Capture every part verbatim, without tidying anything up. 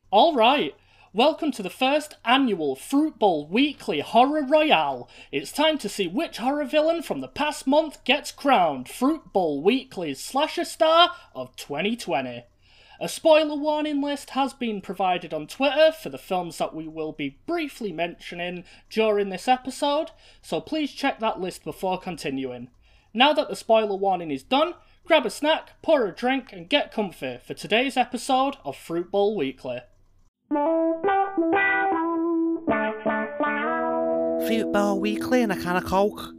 Alright, welcome to the first annual Fruit Bowl Weekly Horror Royale. It's time to see which horror villain from the past month gets crowned Fruit Bowl Weekly's Slasher Star of twenty twenty. A spoiler warning list has been provided on Twitter for the films that we will be briefly mentioning during this episode, so please check that list before continuing. Now that the spoiler warning is done, grab a snack, pour a drink, and get comfy for today's episode of Fruit Bowl Weekly. Fruit Bowl Weekly and a can of Coke.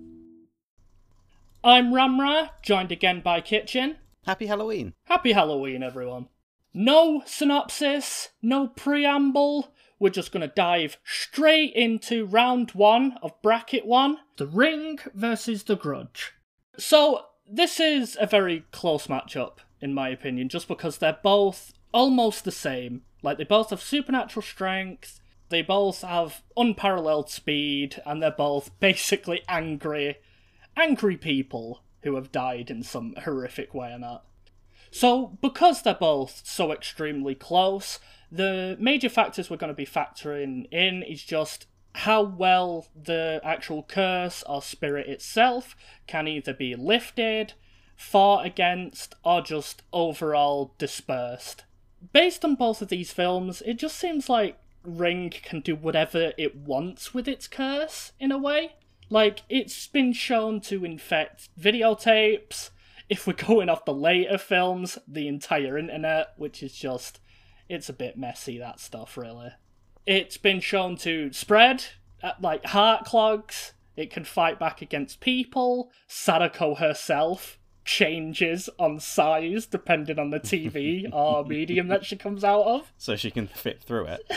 I'm Ramra, joined again by Kitchen. Happy Halloween. Happy Halloween, everyone. No synopsis, no preamble. We're just going to dive straight into round one of bracket one. The Ring versus The Grudge. So, this is a very close matchup, in my opinion, just because they're both almost the same. Like, they both have supernatural strength, they both have unparalleled speed, and they're both basically angry, angry people who have died in some horrific way or not. So, because they're both so extremely close, the major factors we're going to be factoring in is just how well the actual curse or spirit itself can either be lifted, fought against, or just overall dispersed. Based on both of these films, it just seems like Ring can do whatever it wants with its curse, in a way. Like, it's been shown to infect videotapes, if we're going off the later films, the entire internet, which is just, it's a bit messy, that stuff, really. It's been shown to spread, uh, like, heart clogs, it can fight back against people, Sadako herself changes on size depending on the T V or medium that she comes out of. So she can fit through it.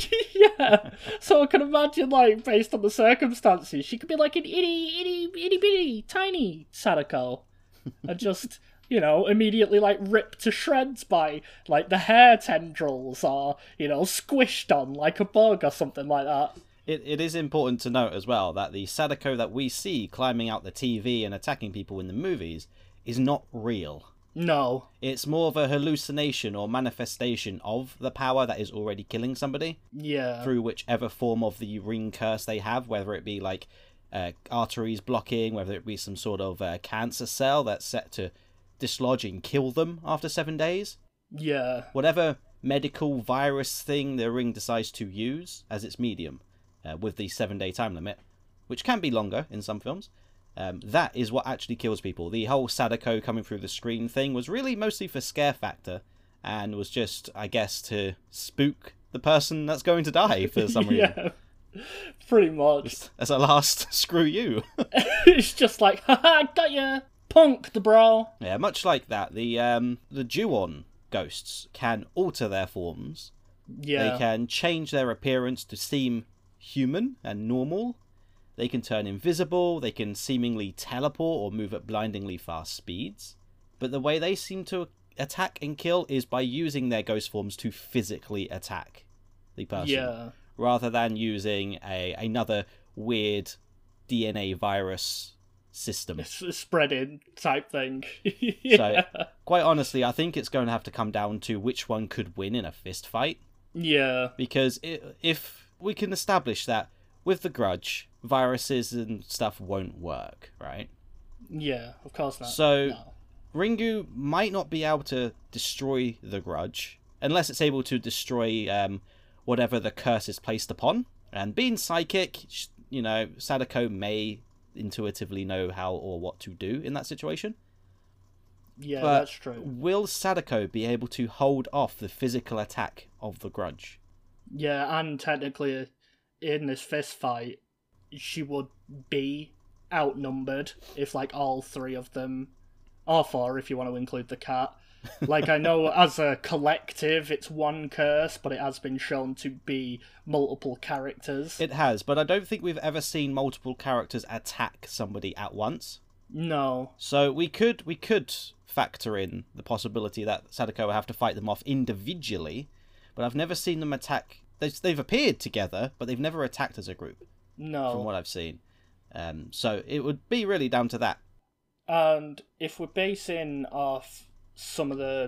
Yeah, so I can imagine, like, based on the circumstances, she could be like an itty, itty, itty bitty, tiny Sadako. And just, you know, immediately, like, ripped to shreds by, like, the hair tendrils, or, you know, squished on like a bug or something like that. It It is important to note as well that the Sadako that we see climbing out the T V and attacking people in the movies is not real. No. It's more of a hallucination or manifestation of the power that is already killing somebody. Yeah. Through whichever form of the ring curse they have, whether it be, like, Uh, arteries blocking, whether it be some sort of uh, cancer cell that's set to dislodge and kill them after seven days. Yeah. Whatever medical virus thing the ring decides to use as its medium, uh, with the seven-day time limit, which can be longer in some films, um, that is what actually kills people. The whole Sadako coming through the screen thing was really mostly for scare factor, and was just, I guess, to spook the person that's going to die for some reason. Yeah. Pretty much. As a last, screw you. It's just like, haha, got ya! Punk the bro! Yeah, much like that, the um, the Ju-on ghosts can alter their forms. Yeah. They can change their appearance to seem human and normal. They can turn invisible, they can seemingly teleport or move at blindingly fast speeds. But the way they seem to attack and kill is by using their ghost forms to physically attack the person. Yeah. Rather than using a another weird D N A virus system. It's a spreading type thing. Yeah. So, quite honestly, I think it's going to have to come down to which one could win in a fist fight. Yeah. Because it, if we can establish that with the Grudge, viruses and stuff won't work, right? Yeah, of course not. So, no. Ringu might not be able to destroy the Grudge, unless it's able to destroy um, whatever the curse is placed upon. And being psychic, you know, Sadako may intuitively know how or what to do in that situation. Yeah, but that's true. Will Sadako be able to hold off the physical attack of the Grudge? Yeah, and technically, in this fist fight, she would be outnumbered if, like, all three of them, or four if you want to include the cat. Like, I know as a collective it's one curse, but it has been shown to be multiple characters. It has, but I don't think we've ever seen multiple characters attack somebody at once. No. So we could we could factor in the possibility that Sadako will have to fight them off individually, but I've never seen them attack. They've, they've appeared together, but they've never attacked as a group. No. From what I've seen. Um, so it would be really down to that. And if we're basing off some of the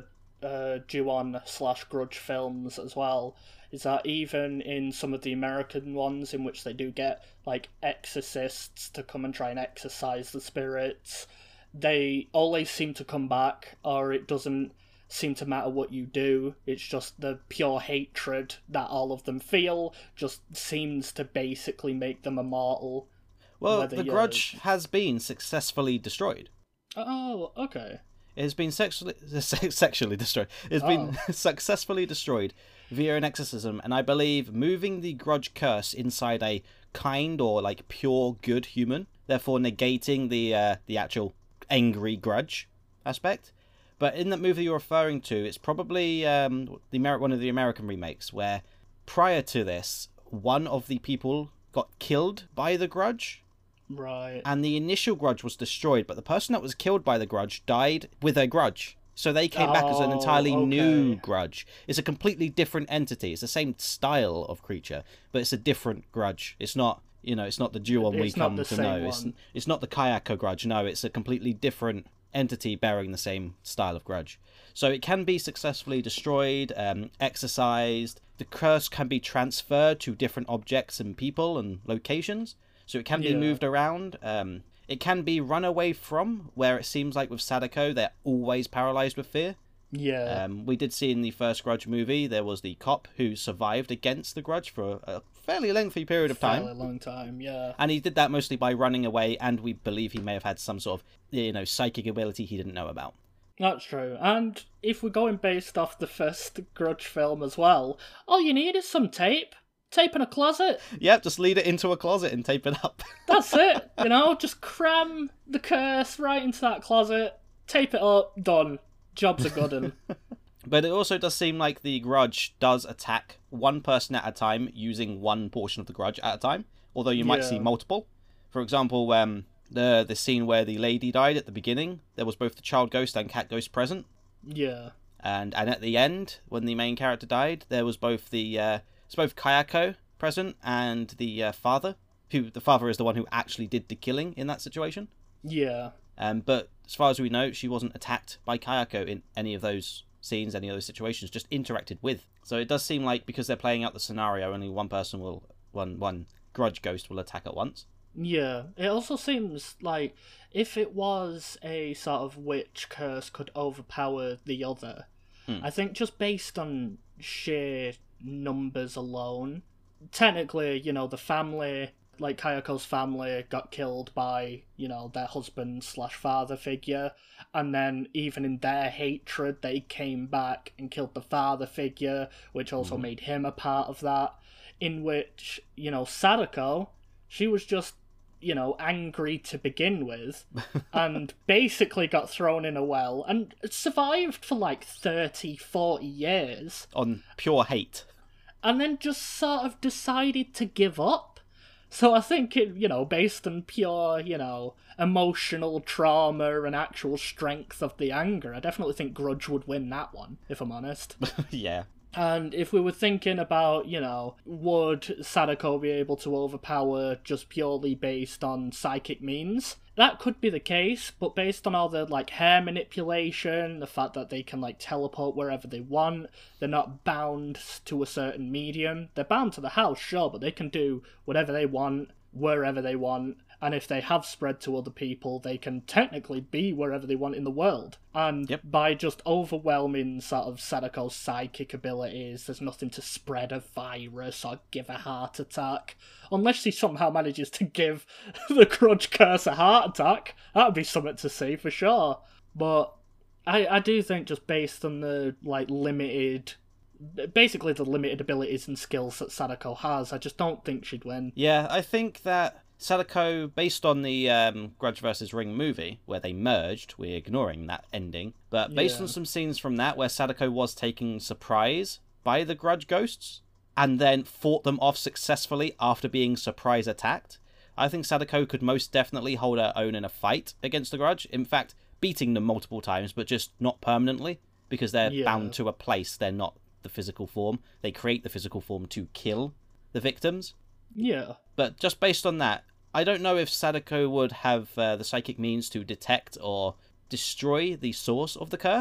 uh, Ju-on slash Grudge films as well is that even in some of the American ones in which they do get, like, exorcists to come and try and exorcise the spirits, they always seem to come back, or it doesn't seem to matter what you do. It's just the pure hatred that all of them feel just seems to basically make them immortal. Well, the Grudge has been successfully destroyed. Oh, okay. It has been sexually sexually destroyed. It's Oh. been successfully destroyed via an exorcism, and I believe moving the Grudge curse inside a kind or like pure good human, therefore negating the uh, the actual angry grudge aspect. But in that movie you're referring to, it's probably um, the Amer- one of the American remakes where prior to this, one of the people got killed by the Grudge. Right. And the initial Grudge was destroyed, but the person that was killed by the Grudge died with a Grudge. So they came back as an Oh, entirely okay. new Grudge. It's a completely different entity. It's the same style of creature, but it's a different Grudge. It's not, you know, it's not the Ju-on we It's not come the to same know. It's, one. it's not the Kayako Grudge. No, it's a completely different entity bearing the same style of Grudge. So it can be successfully destroyed, um, exorcised. The curse can be transferred to different objects and people and locations. So it can be Yeah. moved around. Um, it can be run away from, where it seems like with Sadako, they're always paralyzed with fear. Yeah. Um, we did see in the first Grudge movie, there was the cop who survived against the Grudge for a, a fairly lengthy period of time. Fairly long time, yeah. And he did that mostly by running away, and we believe he may have had some sort of, you know, psychic ability he didn't know about. That's true. And if we're going based off the first Grudge film as well, all you need is some tape. Tape in a closet. Yep, just lead it into a closet and tape it up. That's it. You know, just cram the curse right into that closet, tape it up, done. Job's a good one. But it also does seem like the Grudge does attack one person at a time, using one portion of the Grudge at a time, although you might Yeah. see multiple. For example, um, the the scene where the lady died at the beginning, there was both the child ghost and cat ghost present. Yeah. And and at the end, when the main character died, there was both the uh, it's both Kayako present and the uh, father, who the father is the one who actually did the killing in that situation. Yeah. Um, but as far as we know, she wasn't attacked by Kayako in any of those scenes, any of those situations, just interacted with. So it does seem like because they're playing out the scenario, only one person will, one one Grudge ghost will attack at once. Yeah. It also seems like if it was a sort of which curse could overpower the other, Hmm. I think just based on sheer numbers alone, technically, you know, the family, like Kayako's family, got killed by, you know, their husband slash father figure, and then even in their hatred, they came back and killed the father figure, which also Mhm. made him a part of that. In which, you know, Sadako, she was just, you know, angry to begin with, and basically got thrown in a well, and survived for like thirty, forty years, On pure hate. and then just sort of decided to give up. So I think, it, you know, based on pure, you know, emotional trauma and actual strength of the anger, I definitely think Grudge would win that one, if I'm honest. Yeah. And if we were thinking about, you know, would Sadako be able to overpower just purely based on psychic means? That could be the case, but based on all the, like, hair manipulation, the fact that they can, like, teleport wherever they want, they're not bound to a certain medium. They're bound to the house, sure, but they can do whatever they want, wherever they want, and if they have spread to other people, they can technically be wherever they want in the world. And Yep. by just overwhelming sort of Sadako's psychic abilities, there's nothing to spread a virus or give a heart attack. Unless he somehow manages to give the Grudge curse a heart attack. That would be something to see for sure. But I, I do think just based on the, like, limited... basically the limited abilities and skills that Sadako has, I just don't think she'd win. Yeah, I think that Sadako, based on the um, Grudge versus. Ring movie, where they merged, we're ignoring that ending, but based Yeah. on some scenes from that, where Sadako was taken surprise by the Grudge ghosts, and then fought them off successfully after being surprise attacked, I think Sadako could most definitely hold her own in a fight against the Grudge, in fact, beating them multiple times, but just not permanently, because they're Yeah. bound to a place, they're not the physical form. They create the physical form to kill the victims. Yeah. But just based on that, I don't know if Sadako would have uh, the psychic means to detect or destroy the source of the curse.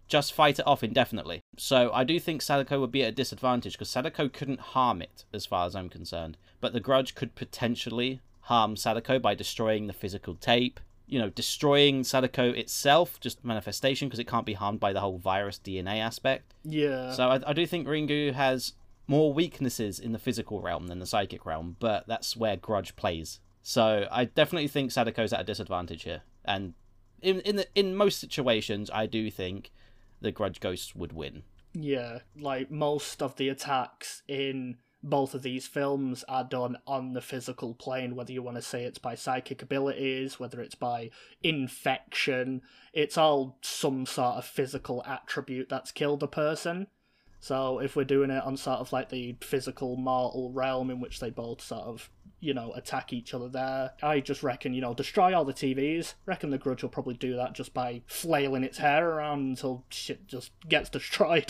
just fight it off indefinitely. So I do think Sadako would be at a disadvantage, because Sadako couldn't harm it, as far as I'm concerned. But the Grudge could potentially harm Sadako by destroying the physical tape. You know, destroying Sadako itself, just manifestation, because it can't be harmed by the whole virus D N A aspect. Yeah. So I, I do think Ringu has more weaknesses in the physical realm than the psychic realm, but that's where Grudge plays. So I definitely think Sadako's at a disadvantage here. And in in the, in most situations, I do think the Grudge Ghost would win. Yeah, like most of the attacks in both of these films are done on the physical plane, whether you want to say it's by psychic abilities, whether it's by infection. It's all some sort of physical attribute that's killed a person. So if we're doing it on sort of like the physical mortal realm in which they both sort of, you know, attack each other there, I just reckon, you know, destroy all the T Vs. Reckon the Grudge will probably do that just by flailing its hair around until shit just gets destroyed.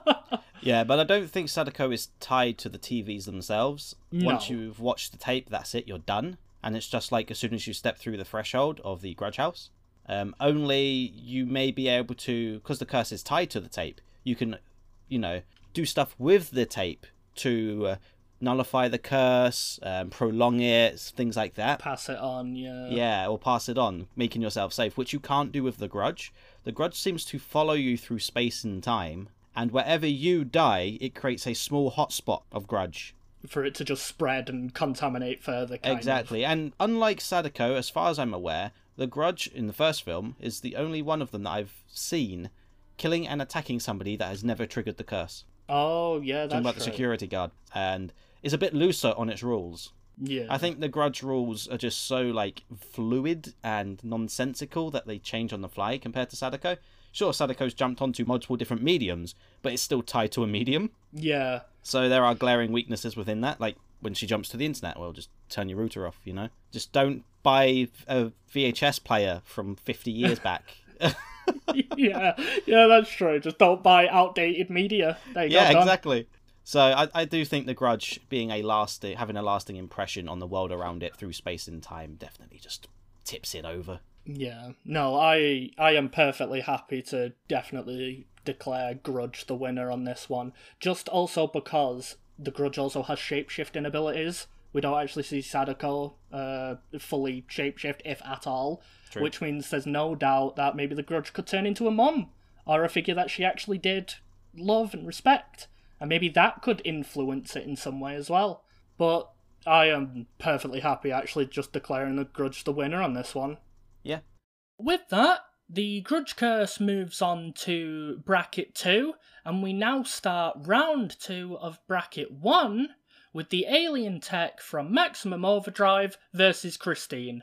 Yeah, but I don't think Sadako is tied to the T Vs themselves. No. Once you've watched the tape, that's it, you're done. And it's just like as soon as you step through the threshold of the Grudge House, um, only you may be able to, because the curse is tied to the tape, you can, you know, do stuff with the tape to uh, nullify the curse, um, prolong it, things like that. Pass it on, yeah. Yeah, or pass it on, making yourself safe, which you can't do with the Grudge. The Grudge seems to follow you through space and time, and wherever you die, it creates a small hotspot of Grudge. For it to just spread and contaminate further, kind Exactly, of. and unlike Sadako, as far as I'm aware, the Grudge in the first film is the only one of them that I've seen killing and attacking somebody that has never triggered the curse. Oh, yeah, that's Talking about true. the security guard, and is a bit looser on its rules. Yeah. I think the Grudge rules are just so, like, fluid and nonsensical that they change on the fly compared to Sadako. Sure, Sadako's jumped onto multiple different mediums, but it's still tied to a medium. Yeah. So there are glaring weaknesses within that, like when she jumps to the internet, well, just turn your router off, you know? Just don't buy a V H S player from fifty years back. yeah, yeah, that's true. Just don't buy outdated media. There you yeah, go, done. exactly. So I, I do think the Grudge being a lasting, having a lasting impression on the world around it through space and time definitely just tips it over. Yeah, no, I I am perfectly happy to definitely declare Grudge the winner on this one. Just also because the Grudge also has shapeshifting abilities. We don't actually see Sadako uh, fully shapeshift, if at all. True. Which means there's no doubt that maybe the Grudge could turn into a mom, or a figure that she actually did love and respect. And maybe that could influence it in some way as well. But I am perfectly happy actually just declaring the Grudge the winner on this one. Yeah. With that, the Grudge Curse moves on to Bracket two, and we now start round two of Bracket one with the alien tech from Maximum Overdrive versus Christine.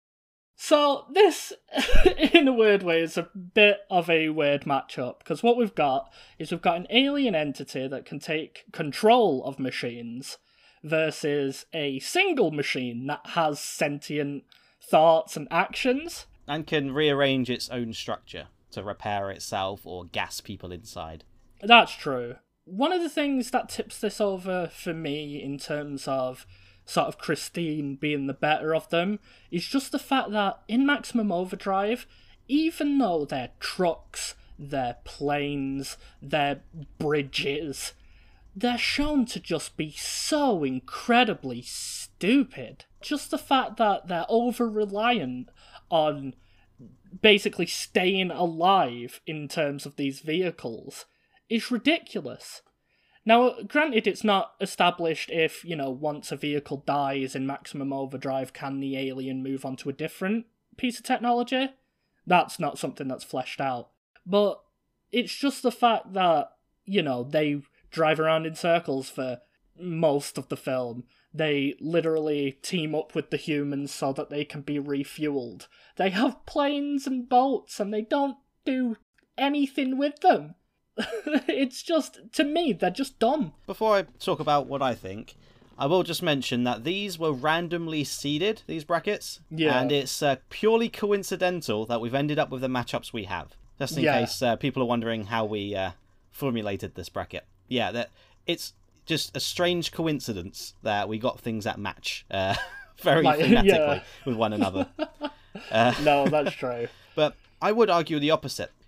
So this, in a weird way, is a bit of a weird matchup, because what we've got is we've got an alien entity that can take control of machines versus a single machine that has sentient thoughts and actions. And can rearrange its own structure to repair itself or gas people inside. That's true. One of the things that tips this over for me in terms of sort of Christine being the better of them is just the fact that in Maximum Overdrive, even though they're trucks, they're planes, they're bridges, they're shown to just be so incredibly stupid. Just the fact that they're over-reliant on basically staying alive in terms of these vehicles is ridiculous. Now, granted, it's not established if, you know, once a vehicle dies in Maximum Overdrive, can the alien move on to a different piece of technology? That's not something that's fleshed out. But it's just the fact that, you know, they drive around in circles for most of the film. They literally team up with the humans so that they can be refueled. They have planes and boats, and they don't do anything with them. It's just, to me, they're just dumb. Before I talk about what I think, I will just mention that these were randomly seeded, these brackets. Yeah. And it's uh, purely coincidental that we've ended up with the matchups we have. Just in Yeah. case uh, people are wondering how we uh, formulated this bracket. Yeah, that it's just a strange coincidence that we got things that match uh, very Like, thematically yeah. with one another. Uh, No, that's true. But I would argue the opposite.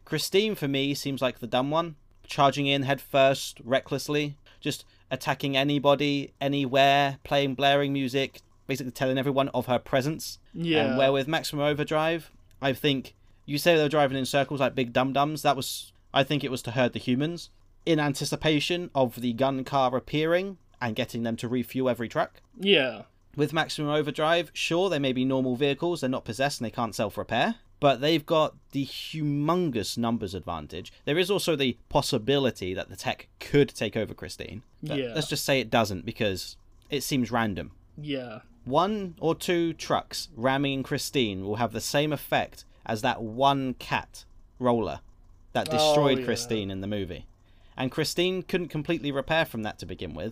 Christine, for me, seems like the dumb one. Charging in head first, recklessly. Just attacking anybody, anywhere, playing blaring music, basically telling everyone of her presence. Yeah. And where with Maximum Overdrive, I think, you say they were driving in circles like big dum-dums, that was, I think it was to herd the humans, in anticipation of the gun car appearing and getting them to refuel every truck. Yeah. With Maximum Overdrive, sure, they may be normal vehicles, they're not possessed and they can't self-repair, but they've got the humongous numbers advantage. There is also the possibility that the tech could take over Christine. But Yeah. let's just say it doesn't, because it seems random. Yeah. One or two trucks ramming Christine will have the same effect as that one cat roller that destroyed Oh, yeah. Christine in the movie. And Christine couldn't completely repair from that to begin with,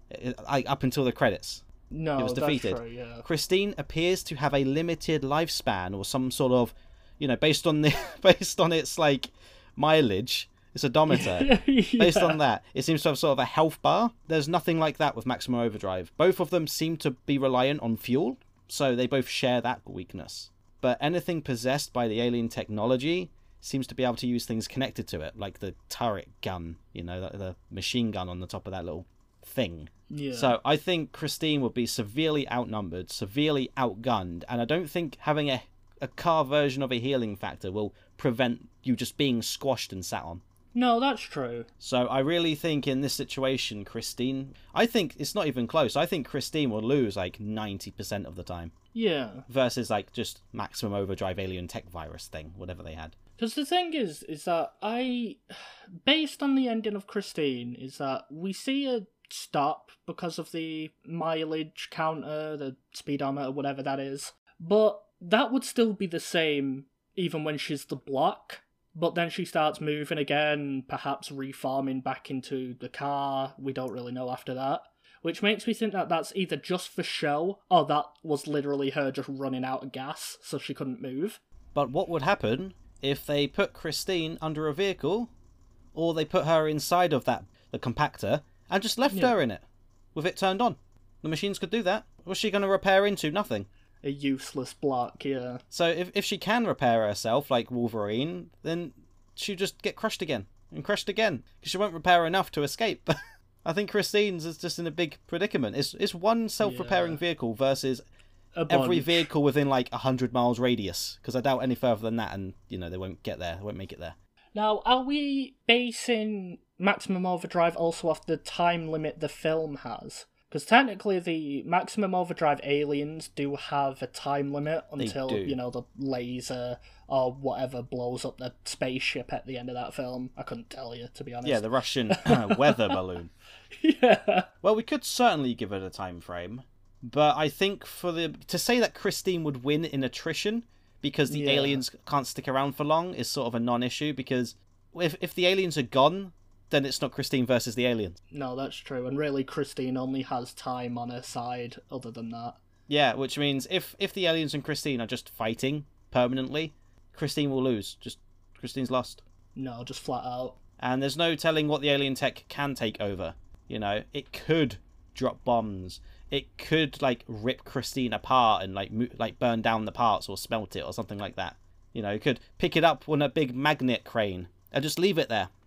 I- up until the credits. No, It was defeated. That's true, yeah. Christine appears to have a limited lifespan, or some sort of, you know, based on the based on its like mileage, its odometer. Based Yeah. on that, it seems to have sort of a health bar. There's nothing like that with Maximum Overdrive. Both of them seem to be reliant on fuel, so they both share that weakness. But anything possessed by the alien technology seems to be able to use things connected to it, like the turret gun, you know, the, the machine gun on the top of that little thing. Yeah. So I think Christine would be severely outnumbered, severely outgunned, and I don't think having a, a car version of a healing factor will prevent you just being squashed and sat on. No, that's true. So I really think in this situation, Christine, I think it's not even close. I think Christine will lose like ninety percent of the time Yeah. versus like just Maximum Overdrive alien tech virus thing, whatever they had. Because the thing is, is that I, based on the ending of Christine, is that we see her stop because of the mileage counter, the speedometer, whatever that is. But that would still be the same even when she's the block. But then she starts moving again, perhaps reforming back into the car. We don't really know after that. Which makes me think that that's either just for show, or that was literally her just running out of gas, so she couldn't move. But what would happen if they put Christine under a vehicle, or they put her inside of that the compactor, and just left Yeah. her in it, with it turned on? The machines could do that. What's she going to repair into? Nothing. A useless block, yeah. So if if she can repair herself like Wolverine, then she'll just get crushed again and crushed again because she won't repair enough to escape. I think Christine's is just in a big predicament. It's it's one self-repairing Yeah. vehicle versus A every bunch. vehicle within like a hundred miles radius. Because I doubt any further than that, and you know they won't get there. They won't make it there. Now, are we basing Maximum Overdrive also off the time limit the film has? Because technically the Maximum Overdrive aliens do have a time limit until, do. you know, the laser or whatever blows up the spaceship at the end of that film. I couldn't tell you, to be honest. Yeah, the Russian weather balloon. Yeah. Well, we could certainly give it a time frame, but I think for the to say that Christine would win in attrition because the Yeah. aliens can't stick around for long is sort of a non-issue, because if if the aliens are gone, then it's not Christine versus the aliens. No, that's true. And really, Christine only has time on her side other than that. Yeah, which means if if the aliens and Christine are just fighting permanently, Christine will lose. Just Christine's lost. No, just flat out. And there's no telling what the alien tech can take over. You know, it could drop bombs. It could like rip Christine apart and like mo- like burn down the parts or smelt it or something like that. You know, it could pick it up on a big magnet crane and just leave it there.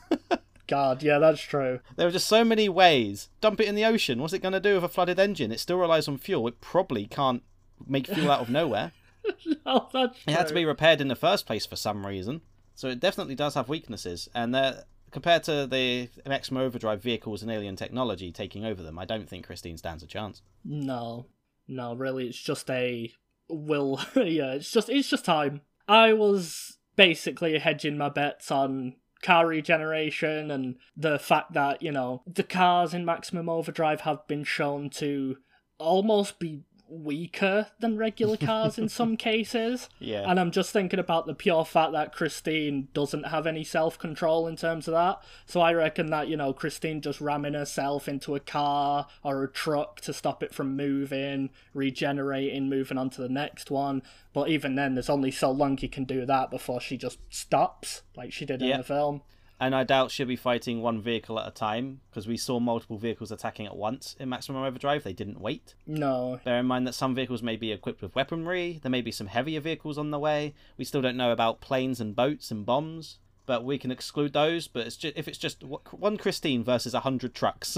God, yeah, that's true. There are just so many ways. Dump it in the ocean. What's it going to do with a flooded engine? It still relies on fuel. It probably can't make fuel out of nowhere. No, that's true. It had to be repaired in the first place for some reason. So it definitely does have weaknesses. And they're, compared to the Maximum Overdrive vehicles and alien technology taking over them, I don't think Christine stands a chance. No, no, really, it's just a will. Yeah, it's just it's just time. I was basically hedging my bets on car regeneration and the fact that, you know, the cars in Maximum Overdrive have been shown to almost be weaker than regular cars in some cases. Yeah. And I'm just thinking about the pure fact that Christine doesn't have any self-control in terms of that. So I reckon that, you know, Christine just ramming herself into a car or a truck to stop it from moving, regenerating, moving on to the next one. But even then, there's only so long you can do that before she just stops, like she did Yeah. in the film. And I doubt she'll be fighting one vehicle at a time, because we saw multiple vehicles attacking at once in Maximum Overdrive. They didn't wait. No. Bear in mind that some vehicles may be equipped with weaponry. There may be some heavier vehicles on the way. We still don't know about planes and boats and bombs, but we can exclude those. But it's just, if it's just one Christine versus a hundred trucks,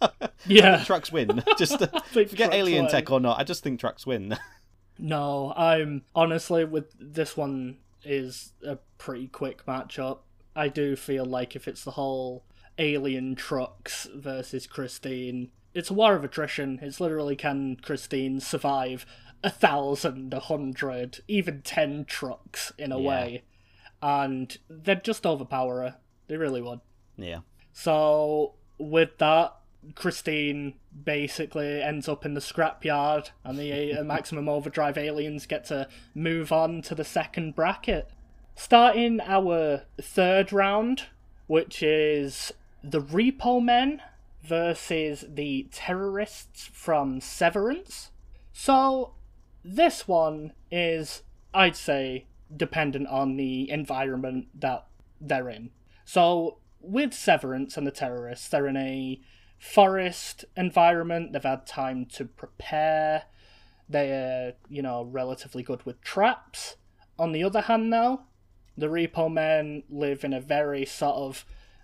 yeah, trucks win. Just uh, forget alien win. Tech or not. I just think trucks win. No, I'm honestly with this one is a pretty quick matchup. I do feel like if it's the whole alien trucks versus Christine, it's a war of attrition. It's literally, can Christine survive a thousand, a hundred, even ten trucks in a yeah. way? And they'd just overpower her. They really would. Yeah. So with that, Christine basically ends up in the scrapyard, and the uh, Maximum Overdrive aliens get to move on to the second bracket. Starting our third round, which is the Repo Men versus the terrorists from Severance. So this one is, I'd say, dependent on the environment that they're in. So with Severance and the terrorists, they're in a forest environment. They've had time to prepare. They're, you know, relatively good with traps. On the other hand, now, the Repo Men live in a very sort of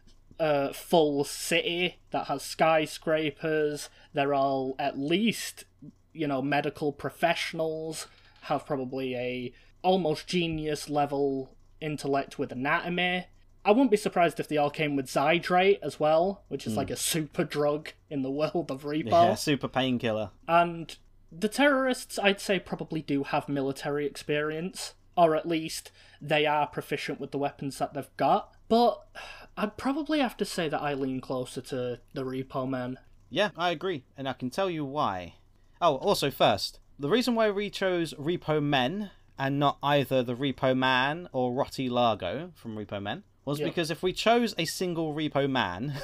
uh, full city that has skyscrapers. They're all at least, you know, medical professionals, have probably a almost genius level intellect with anatomy. I wouldn't be surprised if they all came with Zydrate as well, which is mm. like a super drug in the world of Repo. Yeah, super painkiller. And the terrorists, I'd say, probably do have military experience, or at least they are proficient with the weapons that they've got. But I'd probably have to say that I lean closer to the Repo Men. Yeah, I agree, and I can tell you why. Oh, also first, the reason why we chose Repo Men and not either the Repo Man or Rotti Largo from Repo Men was yep. because if we chose a single Repo Man,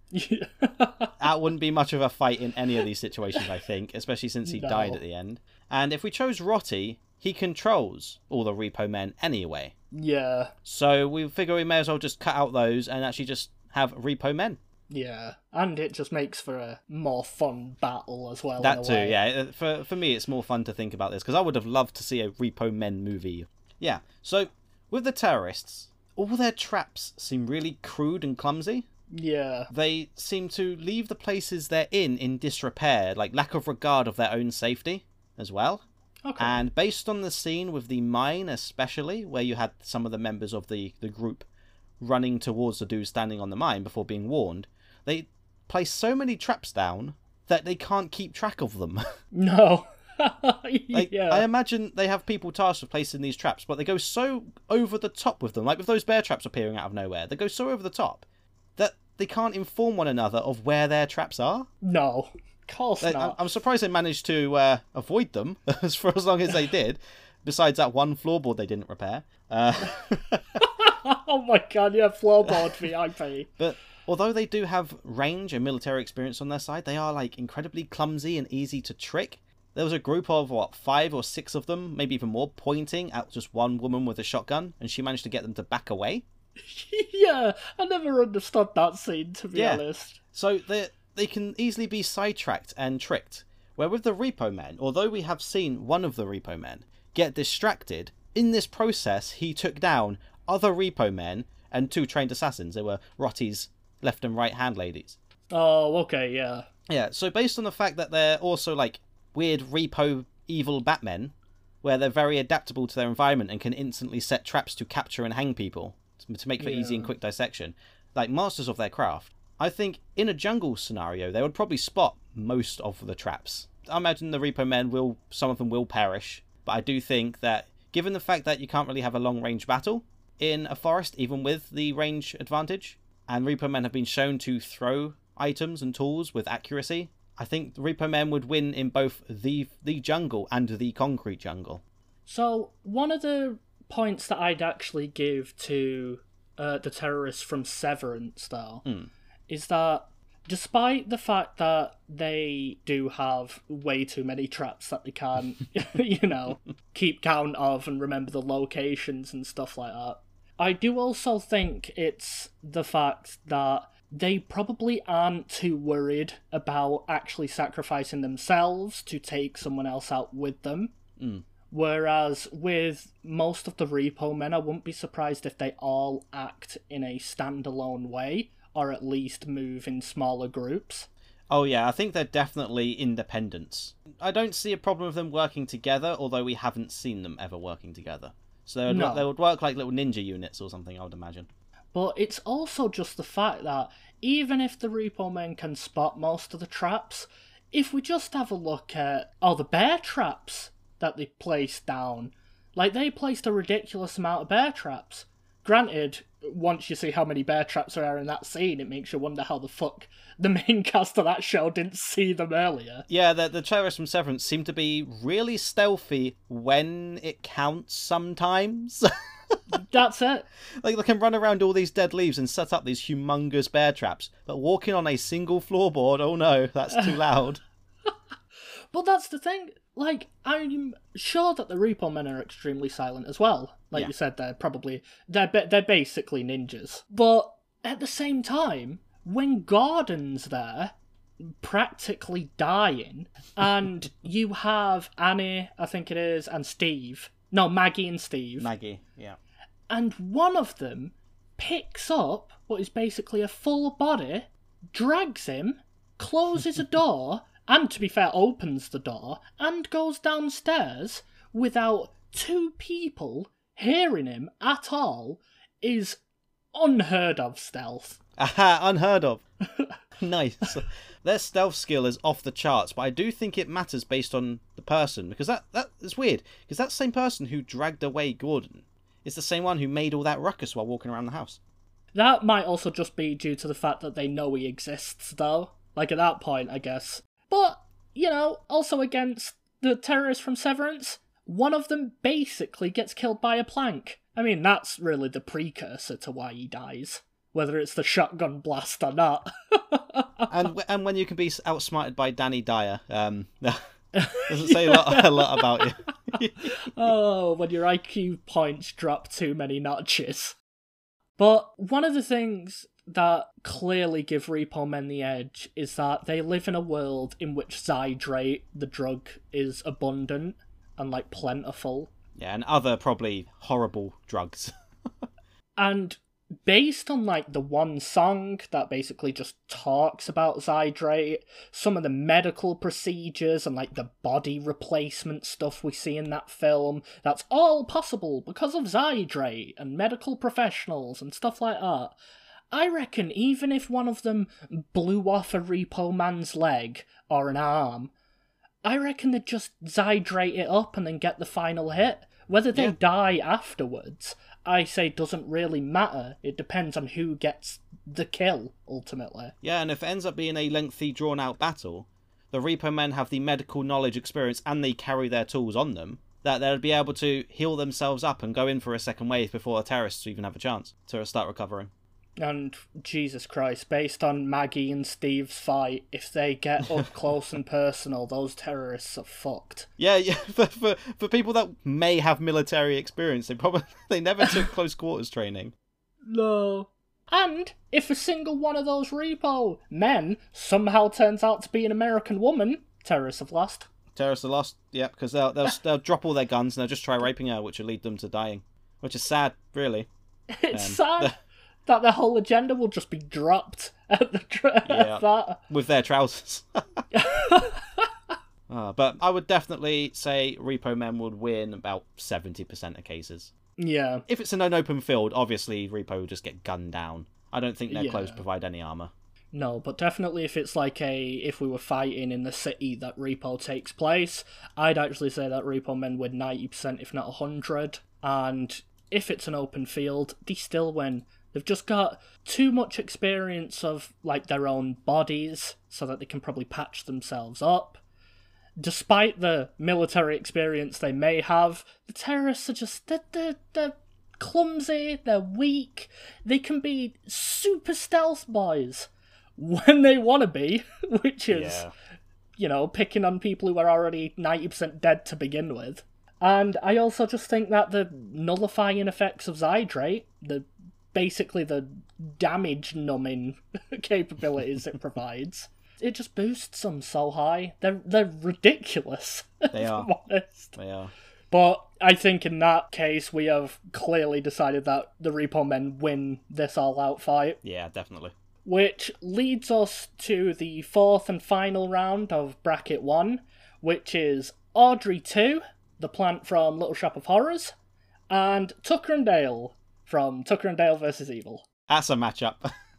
that wouldn't be much of a fight in any of these situations, I think, especially since he no. died at the end. And if we chose Rotti, he controls all the Repo Men anyway. Yeah. So we figure we may as well just cut out those and actually just have Repo Men. Yeah, and it just makes for a more fun battle as well. That in a too, way. yeah. For for me, it's more fun to think about this, because I would have loved to see a Repo Men movie. Yeah, so with the terrorists, all their traps seem really crude and clumsy. Yeah. They seem to leave the places they're in in disrepair, like lack of regard of their own safety as well. Okay. And based on the scene with the mine especially, where you had some of the members of the, the group running towards the dude standing on the mine before being warned, they place so many traps down that they can't keep track of them. No. like, yeah. I imagine they have people tasked with placing these traps, but they go so over the top with them, like with those bear traps appearing out of nowhere. They go so over the top that they can't inform one another of where their traps are. No, of course they, not. I'm surprised they managed to uh, avoid them for as long as they did, besides that one floorboard they didn't repair. Uh... Oh my god, yeah, floorboard V I P. But although they do have range and military experience on their side, they are like incredibly clumsy and easy to trick. There was a group of, what, five or six of them, maybe even more, pointing at just one woman with a shotgun, and she managed to get them to back away. Yeah, I never understood that scene, to be yeah. honest. So they they can easily be sidetracked and tricked. Where with the Repo Men, although we have seen one of the Repo Men get distracted, in this process he took down other Repo Men and two trained assassins. They were Rotti's left and right hand ladies. Oh, okay, yeah. Yeah, so based on the fact that they're also like weird repo evil Batmen, where they're very adaptable to their environment and can instantly set traps to capture and hang people to make for yeah. easy and quick dissection, like masters of their craft, I think in a jungle scenario they would probably spot most of the traps. I imagine the Repo Men will, some of them will perish, but I do think that given the fact that you can't really have a long range battle in a forest, even with the range advantage, and Repo Men have been shown to throw items and tools with accuracy, I think the Repo Men would win in both the the jungle and the concrete jungle. So, one of the points that I'd actually give to uh, the terrorists from Severance, though, mm. is that despite the fact that they do have way too many traps that they can't, you know, keep count of and remember the locations and stuff like that, I do also think it's the fact that they probably aren't too worried about actually sacrificing themselves to take someone else out with them. Mm. Whereas with most of the Repo Men, I wouldn't be surprised if they all act in a standalone way, or at least move in smaller groups. Oh yeah, I think they're definitely independents. I don't see a problem with them working together, although we haven't seen them ever working together. So they would, No. they would work like little ninja units or something, I would imagine. But it's also just the fact that even if the Repo Men can spot most of the traps, if we just have a look at all the bear traps that they placed down, like they placed a ridiculous amount of bear traps. Granted, once you see how many bear traps there are in that scene, it makes you wonder how the fuck the main cast of that show didn't see them earlier. Yeah, the, the terrorists from Severance seem to be really stealthy when it counts sometimes. That's it. Like, they can run around all these dead leaves and set up these humongous bear traps, but walking on a single floorboard, oh no, that's too loud. But that's the thing. Like, I'm sure that the Repo Men are extremely silent as well. Like Yeah. you said, they're probably... They're, ba- they're basically ninjas. But at the same time, when Gordon's there, practically dying, and you have Annie, I think it is, and Steve... No, Maggie and Steve. Maggie, yeah. And one of them picks up what is basically a full body, drags him, closes a door... and, to be fair, opens the door, and goes downstairs without two people hearing him at all, is unheard of stealth. Aha, unheard of. Nice. Their stealth skill is off the charts, but I do think it matters based on the person, because that, that is weird, because that same person who dragged away Gordon is the same one who made all that ruckus while walking around the house. That might also just be due to the fact that they know he exists, though. Like, at that point, I guess. But, you know, also against the terrorists from Severance, one of them basically gets killed by a plank. I mean, that's really the precursor to why he dies. Whether it's the shotgun blast or not. and and when you can be outsmarted by Danny Dyer, um, doesn't say a lot, a lot about you. Oh, when your I Q points drop too many notches. But one of the things that clearly give Repo Men the edge is that they live in a world in which Zydrate, the drug, is abundant and, like, plentiful. Yeah, and other probably horrible drugs. And based on, like, the one song that basically just talks about Zydrate, some of the medical procedures and, like, the body replacement stuff we see in that film, that's all possible because of Zydrate and medical professionals and stuff like that. I reckon even if one of them blew off a Repo Man's leg or an arm, I reckon they'd just Zydrate it up and then get the final hit. Whether they Yeah. die afterwards, I say doesn't really matter. It depends on who gets the kill, ultimately. Yeah, and if it ends up being a lengthy, drawn-out battle, the Repo Men have the medical knowledge, experience, and they carry their tools on them, that they'll be able to heal themselves up and go in for a second wave before the terrorists even have a chance to start recovering. And, Jesus Christ, based on Maggie and Steve's fight, if they get up close and personal, those terrorists are fucked. Yeah, yeah. For, for for people that may have military experience, they probably they never took close quarters training. No. And if a single one of those Repo Men somehow turns out to be an American woman, terrorists have lost. Terrorists are lost, yeah, because they'll, they'll they'll drop all their guns and they'll just try raping her, which will lead them to dying, which is sad, really. It's Um, sad the- that their whole agenda will just be dropped at the tra- Yeah. at that. With their trousers. Uh, but I would definitely say Repo Men would win about seventy percent of cases. Yeah. If it's in an open field, obviously Repo will just get gunned down. I don't think their Yeah. clothes provide any armour. No, but definitely if it's like a, if we were fighting in the city that Repo takes place, I'd actually say that Repo Men win ninety percent if not one hundred. And if it's an open field, they still win. They've just got too much experience of, like, their own bodies so that they can probably patch themselves up. Despite the military experience they may have, the terrorists are just, they're, they're, they're clumsy, they're weak, they can be super stealth boys when they want to be, which is, Yeah. you know, picking on people who are already ninety percent dead to begin with. And I also just think that the nullifying effects of Zydrate, the basically the damage numbing capabilities it provides, it just boosts them so high. They're they're ridiculous. They are. If I'm honest. They are. But I think in that case we have clearly decided that the Repo Men win this all-out fight. Yeah, definitely. Which leads us to the fourth and final round of Bracket one, which is Audrey two, the plant from Little Shop of Horrors, and Tucker and Dale from Tucker and Dale versus Evil. That's a matchup.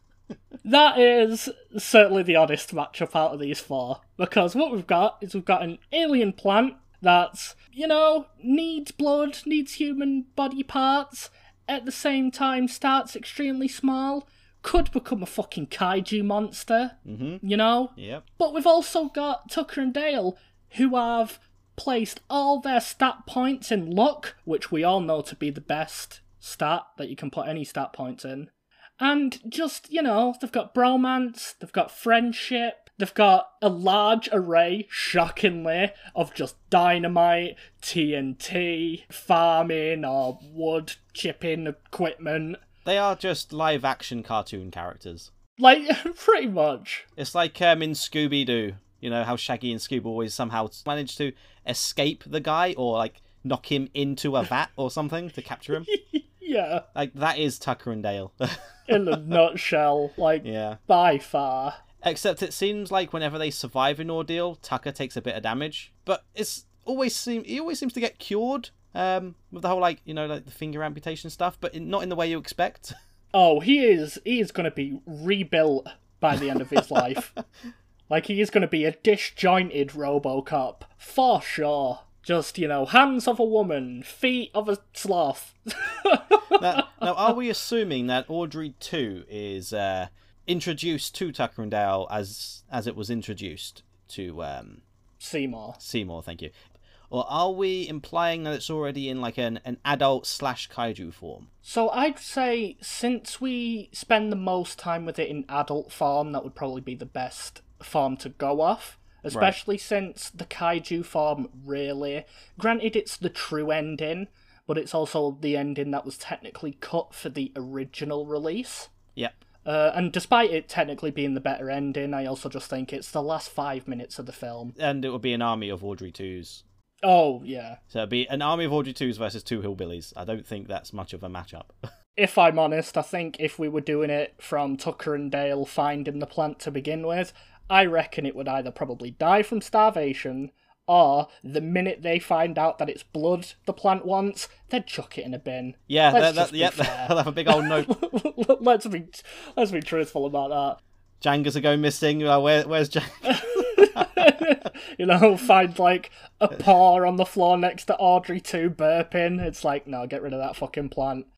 That is certainly the oddest matchup out of these four, because what we've got is we've got an alien plant that's, you know, needs blood, needs human body parts, at the same time starts extremely small, could become a fucking kaiju monster, mm-hmm. you know? Yep. But we've also got Tucker and Dale, who have placed all their stat points in luck, which we all know to be the best stat that you can put any stat points in. And just, you know, they've got bromance, they've got friendship, they've got a large array, shockingly, of just dynamite, T N T, farming, or wood chipping equipment. They are just live-action cartoon characters. Like, pretty much. It's like um, in Scooby-Doo, you know, how Shaggy and Scooby always somehow manage to escape the guy, or, like, knock him into a vat or something to capture him. Yeah. Like, that is Tucker and Dale. In a nutshell, like, yeah. by far. Except it seems like whenever they survive an ordeal, Tucker takes a bit of damage. But it's always seem he always seems to get cured um, with the whole, like, you know, like the finger amputation stuff, but in, not in the way you expect. Oh, he is, he is going to be rebuilt by the end of his life. Like, he is going to be a disjointed RoboCop, for sure. Just, you know, hands of a woman, feet of a sloth. now, now, are we assuming that Audrey two is uh, introduced to Tucker and Dale as as it was introduced to um, Seymour? Seymour, thank you. Or are we implying that it's already in like an, an adult slash kaiju form? So I'd say since we spend the most time with it in adult form, that would probably be the best form to go off. Especially right. Since the kaiju form really... Granted, it's the true ending, but it's also the ending that was technically cut for the original release. Yep. Uh, and despite it technically being the better ending, I also just think it's the last five minutes of the film. And it would be an army of Audrey twos. Oh, yeah. So it'd be an army of Audrey twos versus two hillbillies. I don't think that's much of a matchup. If I'm honest, I think if we were doing it from Tucker and Dale finding the plant to begin with, I reckon it would either probably die from starvation, or the minute they find out that it's blood the plant wants, they'd chuck it in a bin. Yeah, that, that, yeah, they'll have a big old note. let's be let's be truthful about that. Jangas are going missing. Uh, where, where's Jangas? You know, find like a paw on the floor next to Audrey two burping. It's like, no, get rid of that fucking plant.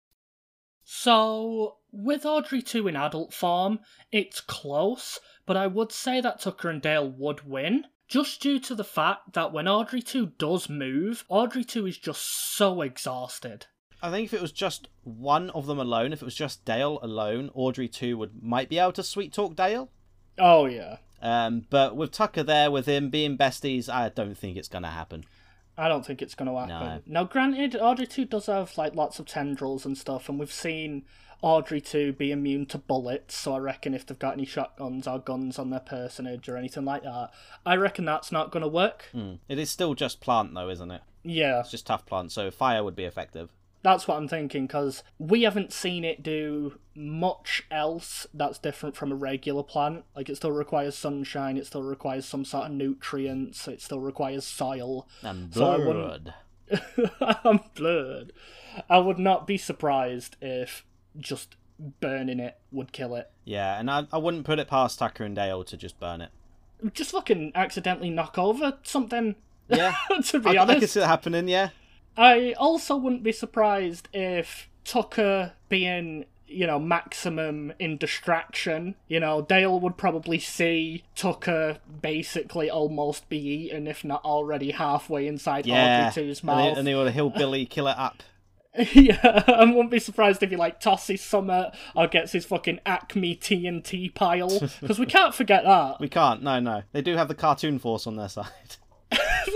So, with Audrey two in adult form, it's close, but I would say that Tucker and Dale would win, just due to the fact that when Audrey two does move, Audrey two is just so exhausted. I think if it was just one of them alone, if it was just Dale alone, Audrey two would might be able to sweet talk Dale. Oh, yeah. Um, but with Tucker there, with him being besties, I don't think it's going to happen. I don't think it's going to happen. No. Now, granted, Audrey two does have like lots of tendrils and stuff, and we've seen Audrey two be immune to bullets, so I reckon if they've got any shotguns or guns on their personage or anything like that, I reckon that's not going to work. Mm. It is still just plant, though, isn't it? Yeah. It's just tough plant, so fire would be effective. That's what I'm thinking, because we haven't seen it do much else that's different from a regular plant. Like, it still requires sunshine, it still requires some sort of nutrients, it still requires soil. And blood. So I'm blood. I would not be surprised if just burning it would kill it. Yeah, and I, I wouldn't put it past Tucker and Dale to just burn it. Just fucking accidentally knock over something. Yeah. To be I, honest. I can see that happening, yeah. I also wouldn't be surprised if Tucker being, you know, maximum in distraction, you know, Dale would probably see Tucker basically almost be eaten, if not already halfway inside yeah. Audrey two's mouth. And, and they would hillbilly kill it up. Yeah, I wouldn't be surprised if he, like, tosses something or gets his fucking Acme T N T pile, because we can't forget that. We can't, no, no. They do have the Cartoon Force on their side. They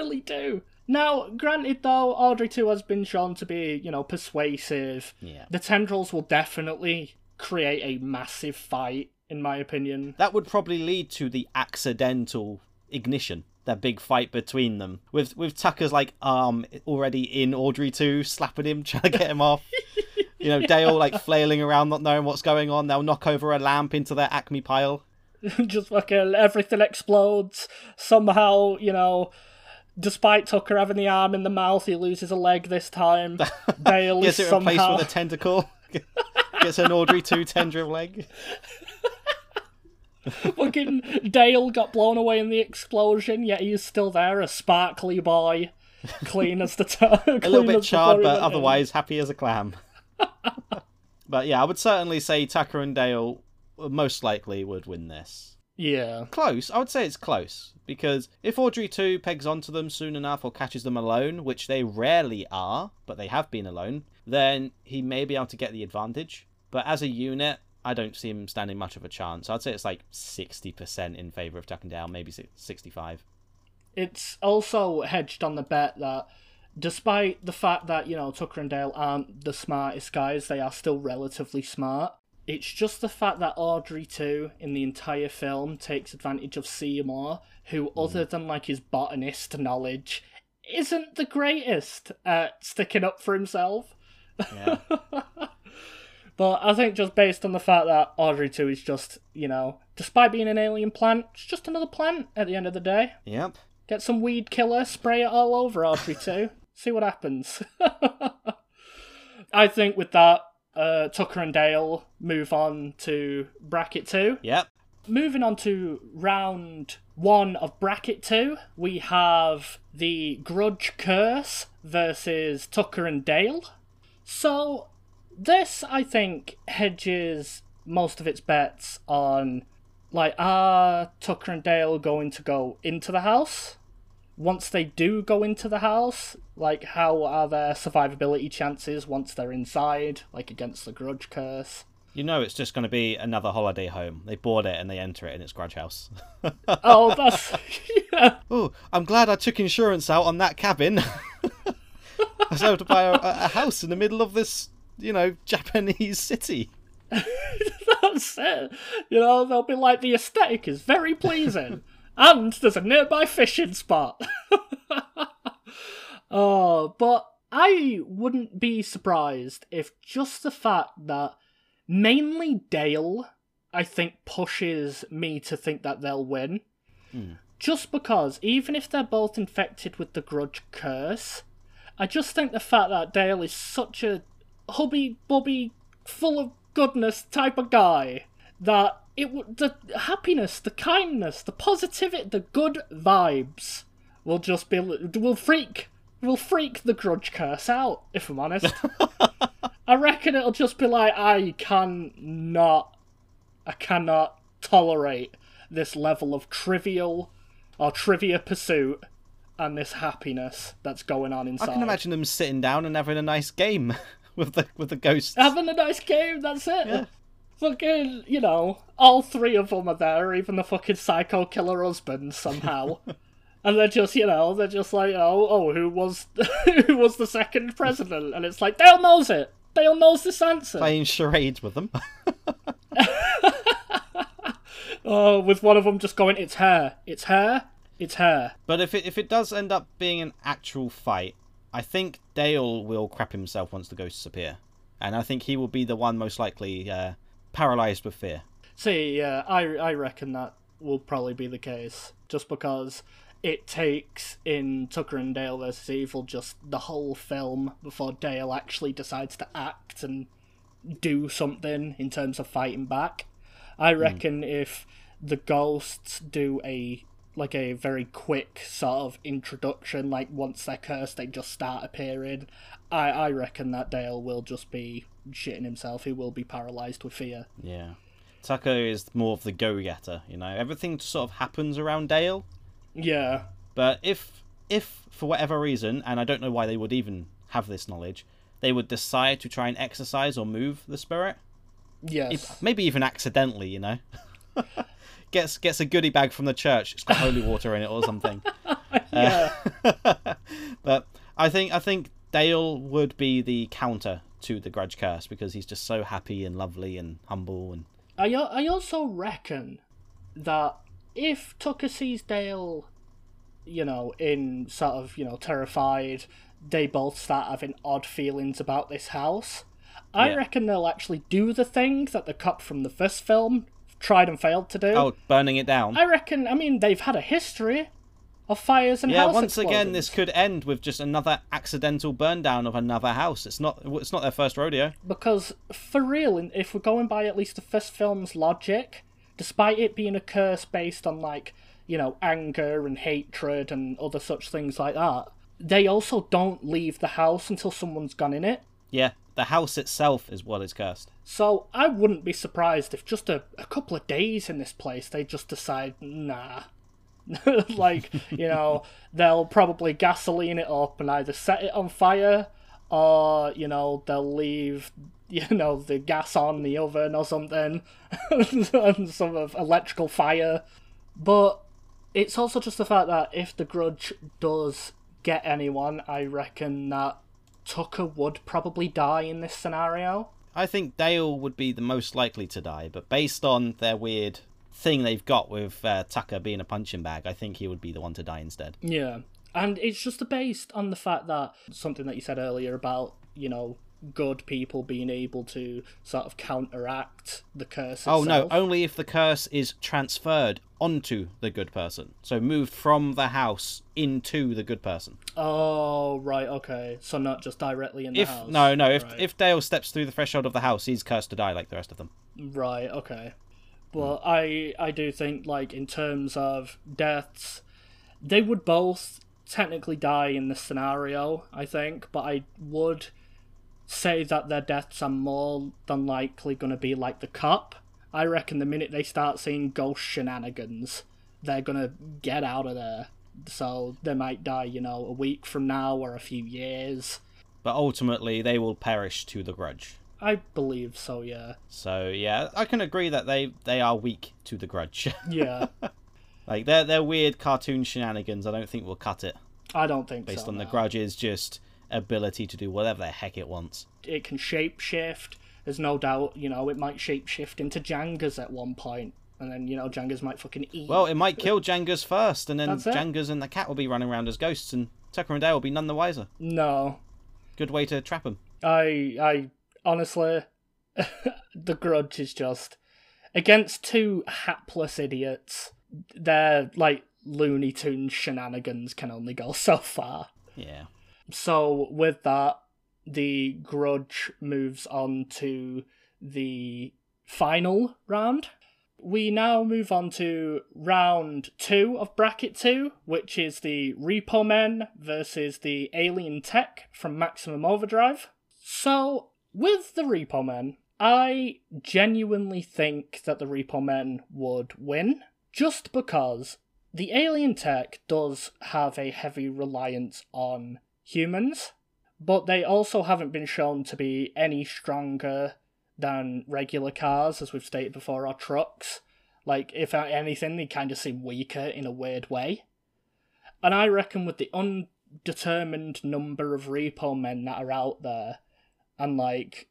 really do. Now, granted though, Audrey two has been shown to be, you know, persuasive. Yeah. The tendrils will definitely create a massive fight, in my opinion. That would probably lead to the accidental ignition, that big fight between them. With with Tucker's like arm already in Audrey two, slapping him, trying to get him off. You know, Dale like flailing around, not knowing what's going on. They'll knock over a lamp into their Acme pile. Just fucking everything explodes. Somehow, you know, despite Tucker having the arm in the mouth, he loses a leg this time. Dale Gets is it somehow... replaced with a tentacle. Gets an Audrey two tendril leg. Fucking Dale got blown away in the explosion, yet he's still there, a sparkly boy. Clean as the time. A little bit charred, but otherwise happy as a clam. But yeah, I would certainly say Tucker and Dale most likely would win this. Yeah. Close. I would say it's close. Because if Audrey two pegs onto them soon enough or catches them alone, which they rarely are, but they have been alone, then he may be able to get the advantage. But as a unit, I don't see him standing much of a chance. I'd say it's like sixty percent in favour of Tucker and Dale, maybe sixty-five. It's also hedged on the bet that despite the fact that, you know, Tucker and Dale aren't the smartest guys, they are still relatively smart. It's just the fact that Audrey two, in the entire film, takes advantage of Seymour, who, mm. other than, like, his botanist knowledge, isn't the greatest at sticking up for himself. Yeah. But I think just based on the fact that Audrey two is just, you know, despite being an alien plant, it's just another plant at the end of the day. Yep. Get some weed killer, spray it all over Audrey two, see what happens. I think with that, uh, Tucker and Dale move on to bracket two. Yep. Moving on to round one of bracket two, we have the Grudge Curse versus Tucker and Dale. So this, I think, hedges most of its bets on, like, are Tucker and Dale going to go into the house? Once they do go into the house, like, how are their survivability chances once they're inside, like, against the Grudge Curse? You know it's just going to be another holiday home. They board it and they enter it and it's Grudge House. Oh, that's... yeah. Oh, I'm glad I took insurance out on that cabin. I was able to buy a, a house in the middle of this, you know, Japanese city. That's it. You know, they'll be like, the aesthetic is very pleasing. And there's a nearby fishing spot. Oh, but I wouldn't be surprised if just the fact that mainly Dale, I think, pushes me to think that they'll win. Mm. Just because, even if they're both infected with the Grudge Curse, I just think the fact that Dale is such a hubby-bubby, full of goodness type of guy, that it w- the happiness, the kindness, the positivity, the good vibes will just be... will freak... will freak the Grudge Curse out, if I'm honest. I reckon it'll just be like, I cannot... I cannot tolerate this level of trivial or trivia pursuit and this happiness that's going on inside. I can imagine them sitting down and having a nice game with the with the ghosts. Having a nice game, that's it. Yeah. Fucking, you know, all three of them are there, even the fucking psycho killer husband somehow. And they're just, you know, they're just like, oh, oh, who was who was the second president? And it's like, Dale knows it. Dale knows this answer. Playing charades with them. Oh, with one of them just going, it's her, it's her, it's her. But if it if it does end up being an actual fight, I think Dale will crap himself once the ghosts appear. And I think he will be the one most likely uh, paralysed with fear. See, yeah, I, I reckon that will probably be the case. Just because it takes, in Tucker and Dale versus Evil, just the whole film before Dale actually decides to act and do something in terms of fighting back. I reckon mm. if the ghosts do a like a very quick sort of introduction, like once they're cursed they just start appearing, I, I reckon that Dale will just be shitting himself. He will be paralysed with fear. Yeah. Tucker is more of the go-getter, you know. Everything sort of happens around Dale. Yeah. But if, if for whatever reason, and I don't know why they would even have this knowledge, they would decide to try and exorcise or move the spirit. Yes. If, maybe even accidentally, you know. gets gets a goodie bag from the church. It's got holy water in it or something. Yeah. Uh, But I think I think Dale would be the counter to the Grudge curse because he's just so happy and lovely and humble. And I I also reckon that if Tucker sees Dale, you know, in sort of, you know, terrified, they both start having odd feelings about this house. I Yeah. reckon they'll actually do the thing that the cop from the first film tried and failed to do. oh, burning it down. I reckon, I mean, they've had a history of fires and Yeah, house once again, explosions. this could end with just another accidental burn down of another house. It's not it's not their first rodeo. Because, for real, if we're going by at least the first film's logic, despite it being a curse based on, like, you know, anger and hatred and other such things like that, they also don't leave the house until someone's gone in it. Yeah, the house itself is what is cursed. So I wouldn't be surprised if just a, a couple of days in this place they just decide, nah. Like, you know, they'll probably gasoline it up and either set it on fire or, you know, they'll leave, you know, the gas on the oven or something and some of electrical fire. But it's also just the fact that if the Grudge does get anyone, I reckon that Tucker would probably die in this scenario. I think Dale would be the most likely to die, but based on their weird thing they've got with uh, Tucker being a punching bag, I think he would be the one to die instead. Yeah. And it's just based on the fact that something that you said earlier about, you know, good people being able to sort of counteract the curse itself. Oh no, only if the curse is transferred onto the good person. So moved from the house into the good person. Oh, right, okay. So not just directly in the If house. no, no, if Right. if Dale steps through the threshold of the house, he's cursed to die like the rest of them. Right, okay. But I I do think, like, in terms of deaths, they would both technically die in this scenario, I think, but I would say that their deaths are more than likely going to be like the cop. I reckon the minute they start seeing ghost shenanigans, they're going to get out of there. So they might die, you know, a week from now or a few years. But ultimately, they will perish to the Grudge. I believe so, yeah. So yeah, I can agree that they they are weak to the Grudge. Yeah, Like their their weird cartoon shenanigans, I don't think will cut it. I don't think Based so. on the no. Grudge's just ability to do whatever the heck it wants. It can shapeshift. There's no doubt, you know, it might shapeshift into Jangas at one point, and then, you know, Jangas might fucking eat. Well, it might kill Jangas first, and then That's it. Jangas and the cat will be running around as ghosts, and Tucker and Dale will be none the wiser. No, Good way to trap them. I, I honestly, the Grudge is just against two hapless idiots. Their like Looney Tunes shenanigans can only go so far. Yeah. So with that, the Grudge moves on to the final round. We now move on to round two of bracket two, which is the Repo Men versus the Alien Tech from Maximum Overdrive. So, with the Repo Men, I genuinely think that the Repo Men would win, just because the Alien Tech does have a heavy reliance on humans, but they also haven't been shown to be any stronger than regular cars, as we've stated before, or trucks. Like, if anything, they kind of seem weaker in a weird way. And I reckon with the undetermined number of repo men that are out there, and, like,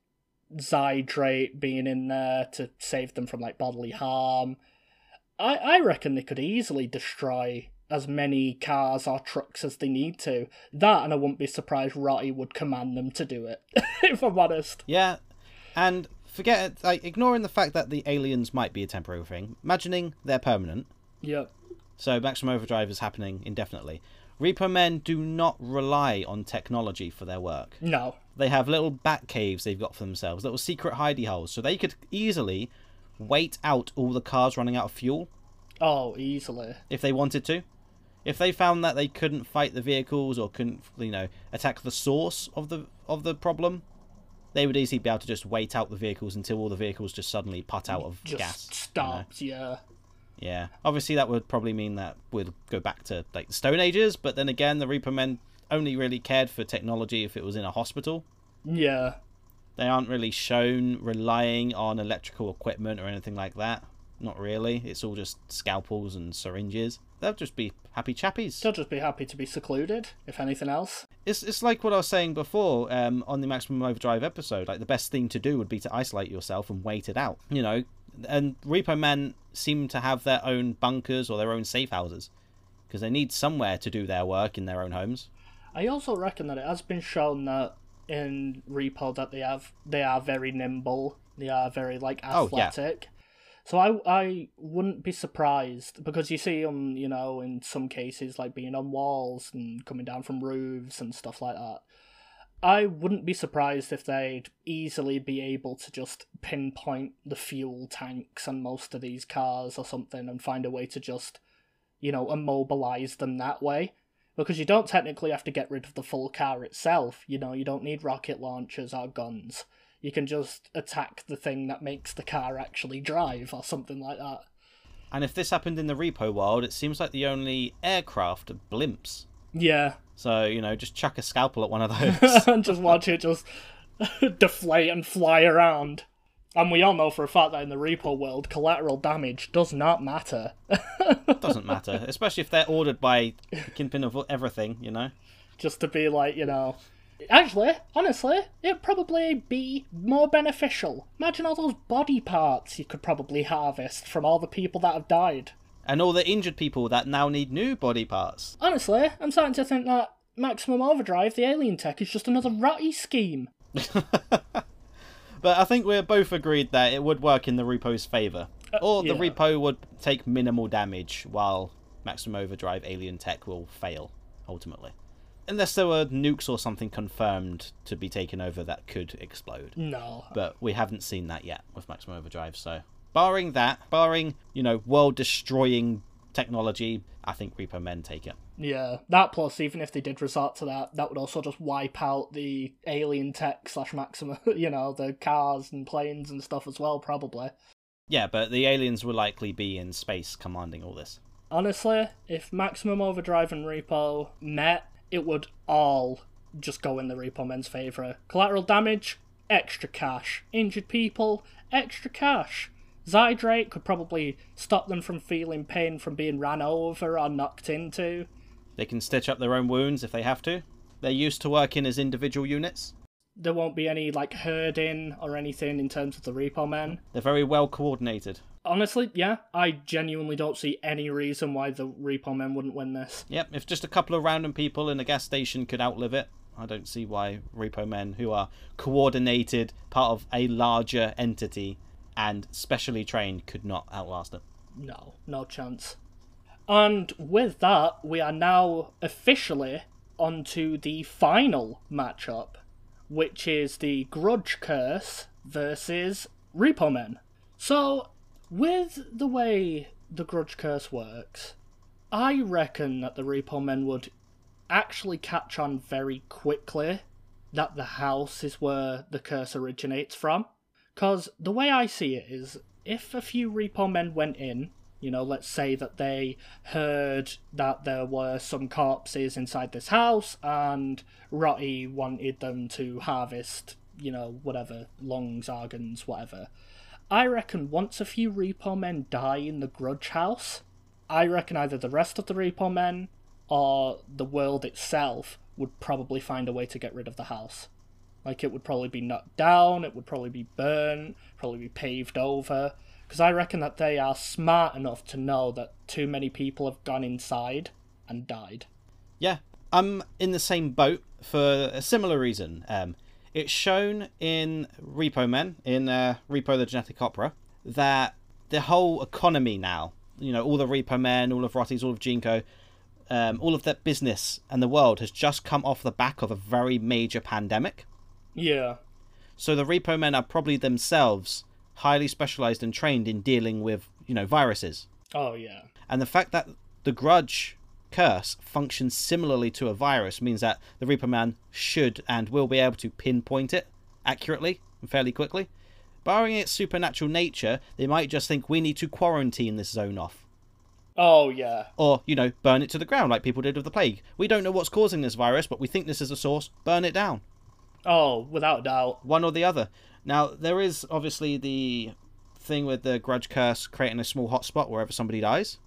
Zydrate being in there to save them from, like, bodily harm, I, I reckon they could easily destroy as many cars or trucks as they need to. That, and I wouldn't be surprised Rotty would command them to do it, if I'm honest. Yeah, and forget it, like, ignoring the fact that the aliens might be a temporary thing, imagining they're permanent. Yep. So Maximum Overdrive is happening indefinitely. Repo Men do not rely on technology for their work. No. They have little bat caves they've got for themselves, little secret hidey holes, so they could easily wait out all the cars running out of fuel Oh, easily. if they wanted to. If they found that they couldn't fight the vehicles or couldn't, you know, attack the source of the of the problem, they would easily be able to just wait out the vehicles until all the vehicles just suddenly put out of Just gas. stops, you know? yeah. Yeah. Obviously, that would probably mean that we'd go back to like the Stone Ages, but then again, the Reaper Men only really cared for technology if it was in a hospital. Yeah. They aren't really shown relying on electrical equipment or anything like that. Not really. It's all just scalpels and syringes. they'll just be happy chappies. They'll just be happy to be secluded, if anything else. It's it's like what I was saying before um, on the Maximum Overdrive episode. Like, the best thing to do would be to isolate yourself and wait it out. You know, and Repo Men seem to have their own bunkers or their own safe houses because they need somewhere to do their work in their own homes. I also reckon that it has been shown that in Repo that they have they are very nimble. They are very like athletic. Oh, yeah. So I I wouldn't be surprised, because you see them, you know, in some cases, like being on walls and coming down from roofs and stuff like that. I wouldn't be surprised if they'd easily be able to just pinpoint the fuel tanks on most of these cars or something and find a way to just, you know, immobilize them that way. Because you don't technically have to get rid of the full car itself. You know, you don't need rocket launchers or guns. You can just attack the thing that makes the car actually drive or something like that. And if this happened in the Repo world, it seems like the only aircraft are blimps. Yeah. So, you know, just chuck a scalpel at one of those. And just watch it just deflate and fly around. And we all know for a fact that in the Repo world, collateral damage does not matter. It doesn't matter, especially if they're ordered by Kingpin of everything, you know? Just to be like, you know... Actually, honestly, it'd probably be more beneficial. Imagine all those body parts you could probably harvest from all the people that have died. And all the injured people that now need new body parts. Honestly, I'm starting to think that Maximum Overdrive, the alien tech, is just another ratty scheme. But I think we're both agreed that it would work in the Repo's favour. Uh, or the yeah. Repo would take minimal damage, while Maximum Overdrive alien tech will fail, ultimately. Unless there were nukes or something confirmed to be taken over that could explode. No. But we haven't seen that yet with Maximum Overdrive, so... Barring that, barring, you know, world-destroying technology, I think Repo Men take it. Yeah, that plus, even if they did resort to that, that would also just wipe out the alien tech slash Maximum, you know, the cars and planes and stuff as well, probably. Yeah, but the aliens will likely be in space commanding all this. Honestly, if Maximum Overdrive and Repo met... it would all just go in the Repo Men's favour. Collateral damage, extra cash. Injured people, extra cash. Zydrate could probably stop them from feeling pain from being ran over or knocked into. They can stitch up their own wounds if they have to. They're used to working as individual units. There won't be any, like, herding or anything in terms of the Repo Men. They're very well coordinated. Honestly, yeah, I genuinely don't see any reason why the Repo Men wouldn't win this. Yep, if just a couple of random people in a gas station could outlive it, I don't see why Repo Men, who are coordinated, part of a larger entity, and specially trained, could not outlast it. No, no chance. And with that, we are now officially onto the final matchup, which is the Grudge Curse versus Repo Men. So... with the way the Grudge Curse works, I reckon that the Repo Men would actually catch on very quickly that the house is where the curse originates from. Because the way I see it is, if a few Repo Men went in, you know, let's say that they heard that there were some corpses inside this house, and Rotty wanted them to harvest, you know, whatever, lungs, organs, whatever... I reckon once a few Repo Men die in the Grudge House, I reckon either the rest of the Repo Men or the world itself would probably find a way to get rid of the house. Like, it would probably be knocked down, it would probably be burnt, probably be paved over, because I reckon that they are smart enough to know that too many people have gone inside and died. Yeah, I'm in the same boat for a similar reason. Um... It's shown in Repo Men, in uh, Repo the Genetic Opera, that the whole economy now, you know, all the Repo Men, all of Rotty's, all of Jinko, um, all of that business and the world has just come off the back of a very major pandemic. Yeah. So the Repo Men are probably themselves highly specialised and trained in dealing with, you know, viruses. Oh, yeah. And the fact that the Grudge Curse functions similarly to a virus means that the Repo Man should and will be able to pinpoint it accurately and fairly quickly. Barring its supernatural nature, they might just think we need to quarantine this zone off. Oh, yeah. Or, you know, burn it to the ground like people did with the plague. We don't know what's causing this virus, but we think this is the source. Burn it down. Oh, without doubt. One or the other. Now, there is obviously the thing with the Grudge Curse creating a small hotspot wherever somebody dies.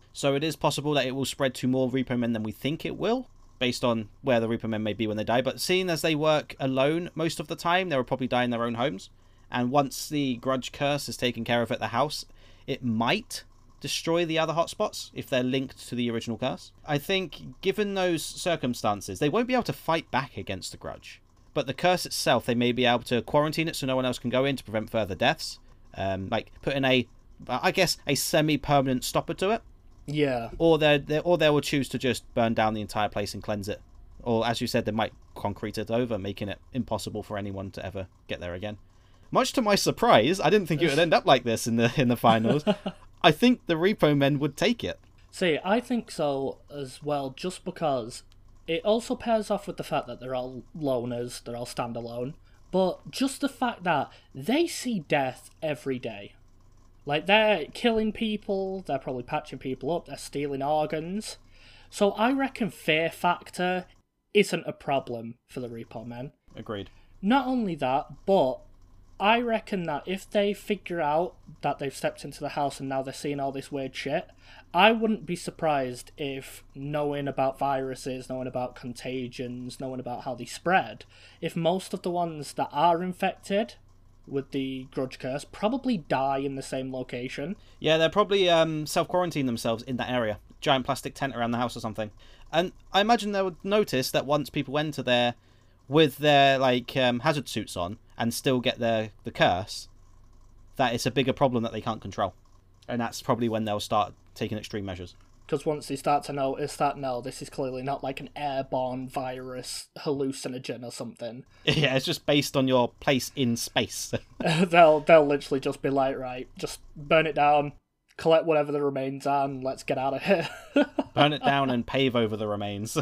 So it is possible that it will spread to more Repo Men than we think it will, based on where the Repo Men may be when they die. But seeing as they work alone most of the time, they will probably die in their own homes. And once the grudge curse is taken care of at the house, it might destroy the other hotspots if they're linked to the original curse. I think, given those circumstances, they won't be able to fight back against the grudge. But the curse itself, they may be able to quarantine it so no one else can go in to prevent further deaths. Um, like, put in a, I guess, a semi-permanent stopper to it. Yeah. Or they or they will choose to just burn down the entire place and cleanse it. Or, as you said, they might concrete it over, making it impossible for anyone to ever get there again. Much to my surprise, I didn't think it would end up like this in the in the finals. I think the Repo Men would take it. See, I think so as well, just because it also pairs off with the fact that they're all loners, they're all standalone. But just the fact that they see death every day. Like, they're killing people, they're probably patching people up, they're stealing organs. So I reckon fear factor isn't a problem for the Repo Men. Agreed. Not only that, but I reckon that if they figure out that they've stepped into the house and now they're seeing all this weird shit, I wouldn't be surprised if knowing about viruses, knowing about contagions, knowing about how they spread, if most of the ones that are infected with the grudge curse probably die in the same location. Yeah, they're probably um, self-quarantine themselves in that area. Giant plastic tent around the house or something. And I imagine they would notice that once people enter there with their like um, hazard suits on and still get their the curse, that it's a bigger problem that they can't control. And that's probably when they'll start taking extreme measures. Because once they start to notice that, no, this is clearly not like an airborne virus hallucinogen or something. Yeah, it's just based on your place in space. they'll they'll literally just be like, right, just burn it down, collect whatever the remains are, and let's get out of here. Burn it down and pave over the remains.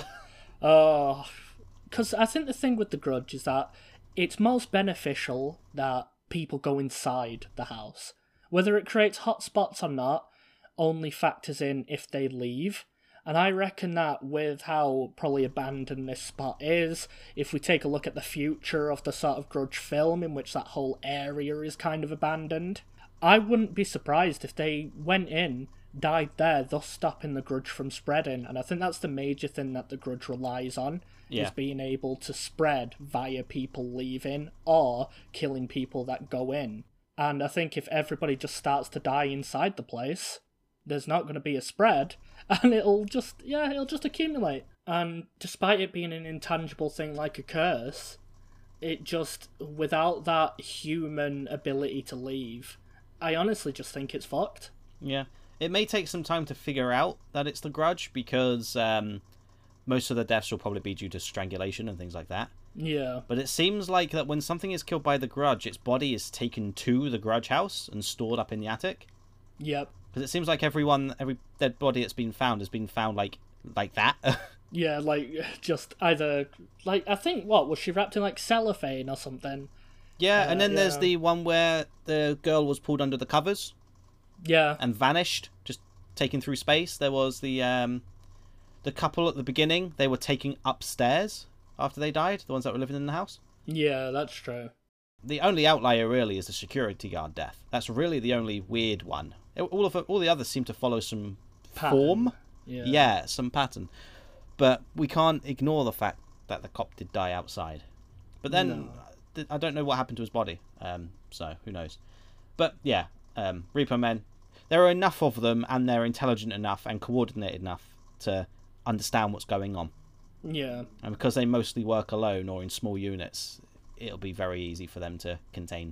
Oh, because I think the thing with the grudge is that it's most beneficial that people go inside the house. Whether it creates hotspots or not only factors in if they leave. And I reckon that with how probably abandoned this spot is, if we take a look at the future of the sort of grudge film in which that whole area is kind of abandoned, I wouldn't be surprised if they went in, died there, thus stopping the grudge from spreading. And I think that's the major thing that the grudge relies on, yeah. is being able to spread via people leaving or killing people that go in. And I think if everybody just starts to die inside the place, there's not going to be a spread, and it'll just, yeah, it'll just accumulate. And despite it being an intangible thing like a curse, it just, without that human ability to leave, I honestly just think it's fucked. Yeah. It may take some time to figure out that it's the grudge, because um, most of the deaths will probably be due to strangulation and things like that. Yeah. But it seems like that when something is killed by the grudge, its body is taken to the grudge house and stored up in the attic. Yep. Because it seems like everyone, every dead body that's been found has been found like like that. Yeah, like, just either, like, I think, what, was she wrapped in, like, cellophane or something? Yeah, uh, and then yeah. there's the one where the girl was pulled under the covers. Yeah. And vanished, just taken through space. There was the um, the couple at the beginning, they were taken upstairs after they died, the ones that were living in the house. Yeah, that's true. The only outlier, really, is the security guard death. That's really the only weird one. All of all the others seem to follow some Pattern. form. Yeah. yeah, some pattern. But we can't ignore the fact that the cop did die outside. But then, no. I don't know what happened to his body, um, so who knows. But yeah, um, Repo Men, there are enough of them, and they're intelligent enough and coordinated enough to understand what's going on. Yeah. And because they mostly work alone or in small units, it'll be very easy for them to contain.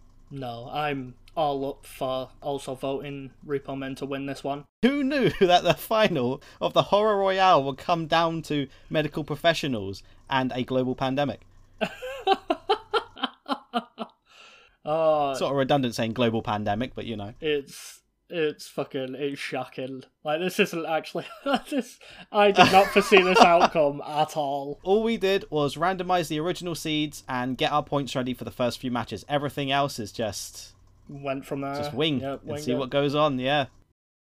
No, I'm all up for also voting Repo Men to win this one. Who knew that the final of the Horror Royale would come down to medical professionals and a global pandemic? Oh, sort of redundant saying global pandemic, but you know. It's it's fucking it's shocking. Like, this isn't actually this. I did not foresee this outcome at all. All we did was randomize the original seeds and get our points ready for the first few matches. Everything else is just went from there. just wing Yep, and wing see it. what goes on. Yeah.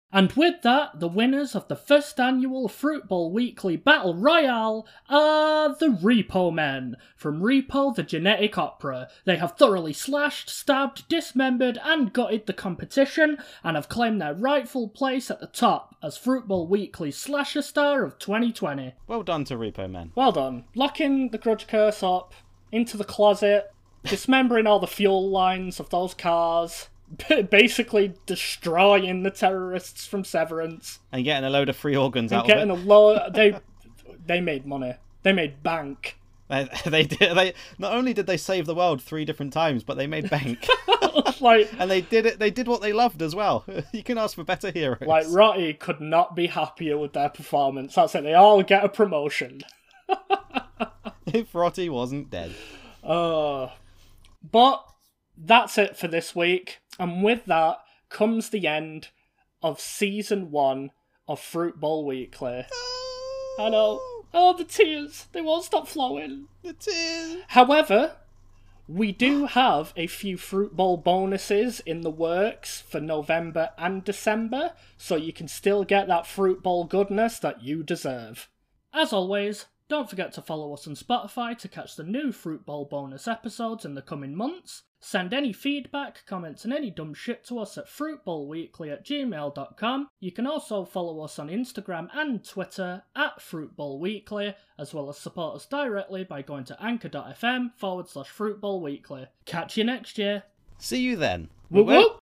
And with that, the winners of the first annual Fruit Bowl Weekly Battle Royale are the Repo Men, from Repo the Genetic Opera. They have thoroughly slashed, stabbed, dismembered and gutted the competition, and have claimed their rightful place at the top as Fruit Bowl Weekly's Slasher Star of twenty twenty. Well done to Repo Men. Well done. Locking the Grudge Curse up, into the closet, dismembering all the fuel lines of those cars, basically destroying the terrorists from Severance. And getting a load of free organs and out getting of it. a load... They, they made money. They made bank. They, they did. They not only did they save the world three different times, but they made bank. like, and they did it. They did what they loved as well. You can ask for better heroes. Like, Rotty could not be happier with their performance. That's it. They all get a promotion. If Rotty wasn't dead. Uh, but that's it for this week. And with that comes the end of season one of Fruit Bowl Weekly. Oh, I know. Oh, the tears. They won't stop flowing. The tears. However, we do have a few Fruit Bowl bonuses in the works for November and December, so you can still get that Fruit Bowl goodness that you deserve. As always, don't forget to follow us on Spotify to catch the new Fruit Bowl bonus episodes in the coming months. Send any feedback, comments and any dumb shit to us at fruitbowlweekly at gmail dot com. You can also follow us on Instagram and Twitter at fruitbowlweekly, as well as support us directly by going to anchor.fm forward slash fruitbowlweekly. Catch you next year. See you then. Woo woo!